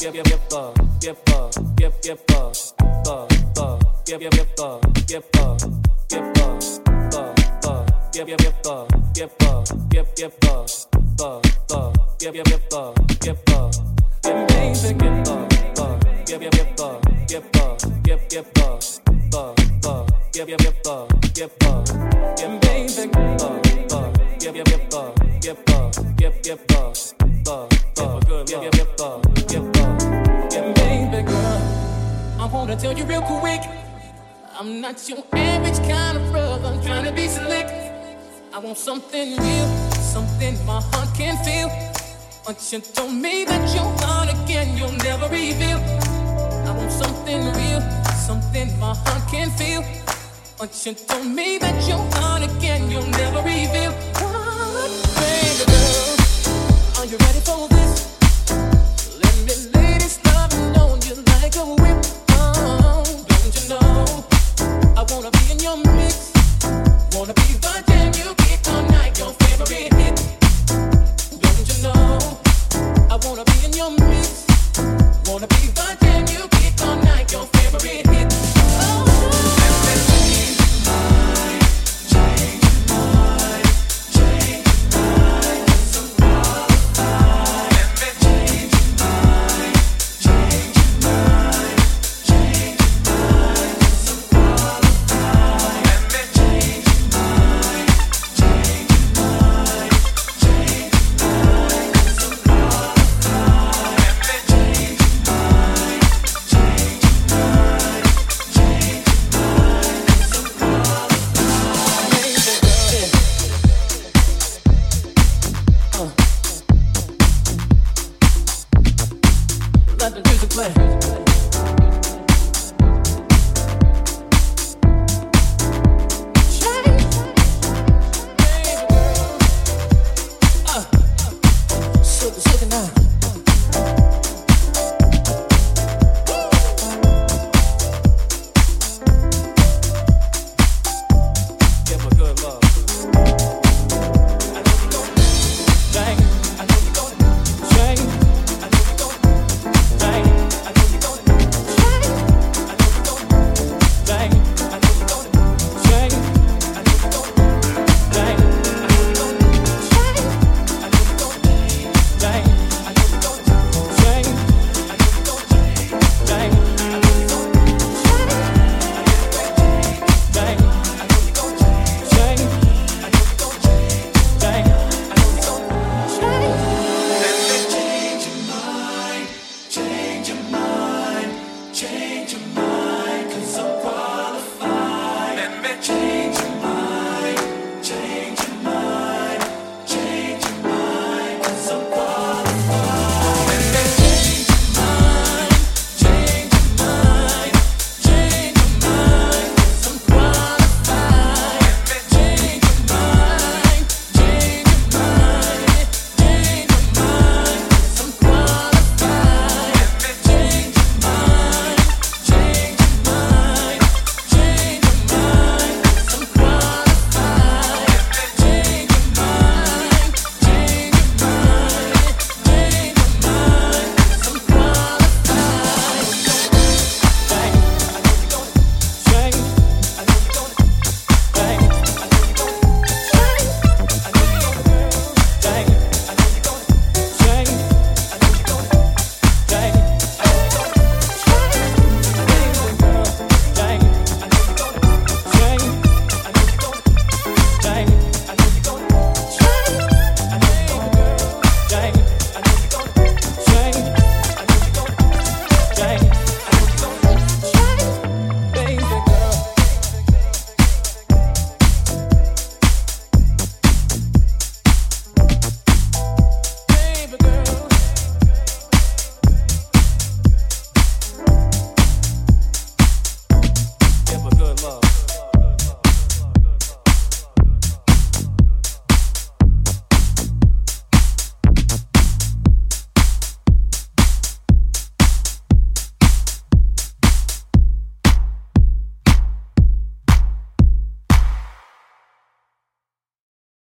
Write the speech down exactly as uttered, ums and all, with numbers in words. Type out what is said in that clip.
give give give the give the give give the the the give give give the give the give the the the give give give the give the give give the the the give give give the give the give baby give the the give give give the give the give give the the the give give give the give the give baby the the give give give the give the give give the the the give give give the give the give baby girl. I wanna tell you real quick, I'm not your average kind of brother. I'm trying to be slick. I want something real, something my heart can feel. But you told me that your heart again you'll never reveal. I want something real, something my heart can feel. But you told me that your heart again you'll never reveal. What, baby girl, are you ready for this? Let me lay this loving on you like a whip. Oh, don't you know I wanna be in your mix. Wanna be the jam you kick all night, your favorite hit. Don't you know I wanna be in your mix. Wanna be the jam you kick all night, your favorite hit. Oh, change my, change my, change my, some qualify. Let me change my, change my, change my, some qualify. Let me change my, change my, change my, some qualify. Let me change my, change my, change my, some qualify. Uh. Let the music play.